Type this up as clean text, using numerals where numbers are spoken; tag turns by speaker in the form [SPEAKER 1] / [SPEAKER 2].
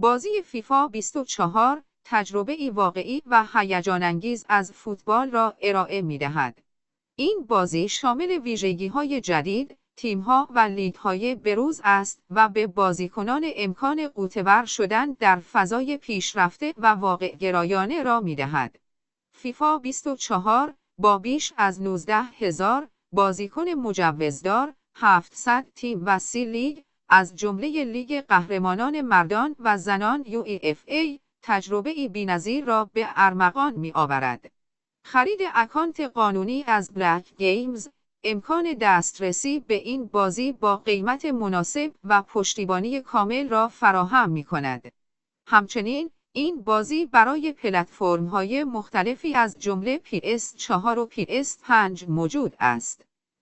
[SPEAKER 1] بازی فیفا 24 تجربه‌ای واقعی و هیجان‌انگیز از فوتبال را ارائه می‌دهد. این بازی شامل ویژگی‌های جدید، تیم‌ها و لیگ‌های بروز است و به بازیکنان امکان غوطه‌ور شدن در فضای پیشرفته و واقع‌گرایانه را می‌دهد. فیفا 24 با بیش از 19,000 بازیکن مجوزدار، 700 تیم و 30 لیگ، از جمله لیگ قهرمانان مردان و زنان UEFA، تجربه‌ای بی‌نظیر را به ارمغان می‌آورد. خرید اکانت قانونی از بلک گیمز امکان دسترسی به این بازی با قیمت مناسب و پشتیبانی کامل را فراهم می‌کند. همچنین این بازی برای پلتفرم‌های مختلفی از جمله PS4 و PS5 موجود است.